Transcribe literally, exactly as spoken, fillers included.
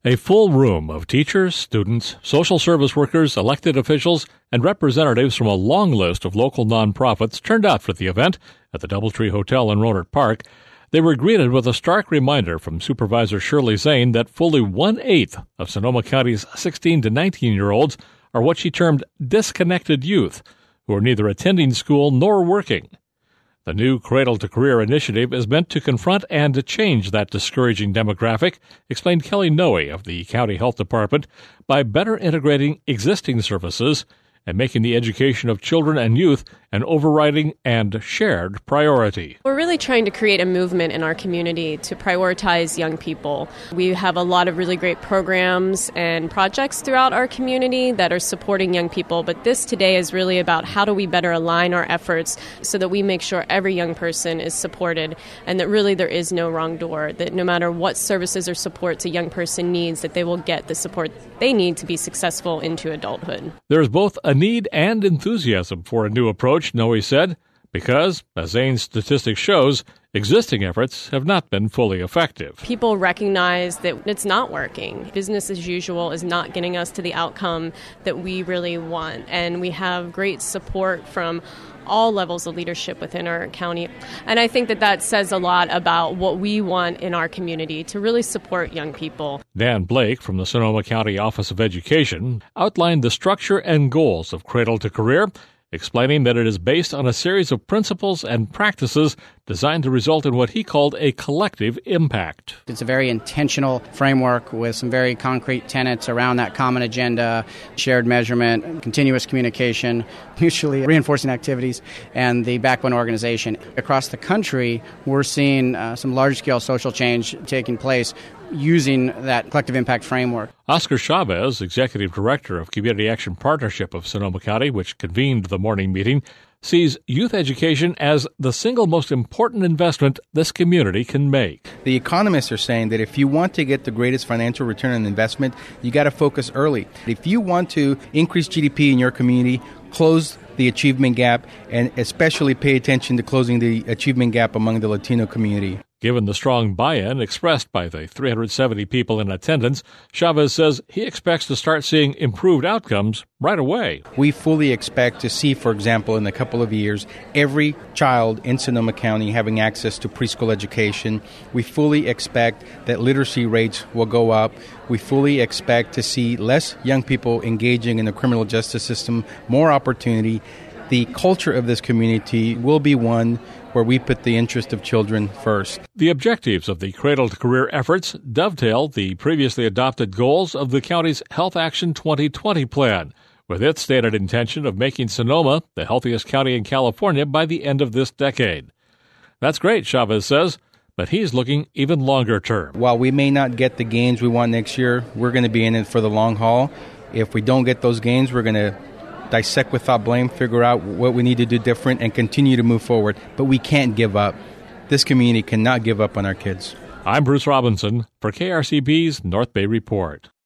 A full room of teachers, students, social service workers, elected officials, and representatives from a long list of local nonprofits turned out for the event at the Doubletree Hotel in Rohnert Park. They were greeted with a stark reminder from Supervisor Shirley Zane that fully one-eighth of Sonoma County's sixteen to nineteen-year-olds are what she termed disconnected youth, who are neither attending school nor working. The new Cradle to Career initiative is meant to confront and change that discouraging demographic, explained Kelly Noe of the County Health Department, by better integrating existing services and making the education of children and youth an overriding and shared priority. We're really trying to create a movement in our community to prioritize young people. We have a lot of really great programs and projects throughout our community that are supporting young people, but this today is really about how do we better align our efforts so that we make sure every young person is supported and that really there is no wrong door, that no matter what services or supports a young person needs, that they will get the support they need to be successful into adulthood. There's both a need and enthusiasm for a new approach, Noe said, because, as Zane's statistics shows, existing efforts have not been fully effective. People recognize that it's not working. Business as usual is not getting us to the outcome that we really want, and we have great support from all levels of leadership within our county. And I think that that says a lot about what we want in our community to really support young people. Dan Blake from the Sonoma County Office of Education outlined the structure and goals of Cradle to Career, explaining that it is based on a series of principles and practices designed to result in what he called a collective impact. It's a very intentional framework with some very concrete tenets around that common agenda, shared measurement, continuous communication, mutually reinforcing activities, and the backbone organization. Across the country, we're seeing uh, some large-scale social change taking place using that collective impact framework. Oscar Chavez, Executive Director of Community Action Partnership of Sonoma County, which convened the morning meeting, sees youth education as the single most important investment this community can make. The economists are saying that if you want to get the greatest financial return on investment, you got to focus early. If you want to increase G D P in your community, close the achievement gap, and especially pay attention to closing the achievement gap among the Latino community. Given the strong buy-in expressed by the three hundred seventy people in attendance, Chavez says he expects to start seeing improved outcomes right away. We fully expect to see, for example, in a couple of years, every child in Sonoma County having access to preschool education. We fully expect that literacy rates will go up. We fully expect to see less young people engaging in the criminal justice system, more opportunity. The culture of this community will be one where we put the interest of children first. The objectives of the Cradle to Career efforts dovetail the previously adopted goals of the county's Health Action twenty twenty plan, with its stated intention of making Sonoma the healthiest county in California by the end of this decade. That's great, Chavez says, but he's looking even longer term. While we may not get the gains we want next year, we're going to be in it for the long haul. If we don't get those gains, we're going to dissect without blame, figure out what we need to do different, and continue to move forward. But we can't give up. This community cannot give up on our kids. I'm Bruce Robinson for K R C B's North Bay Report.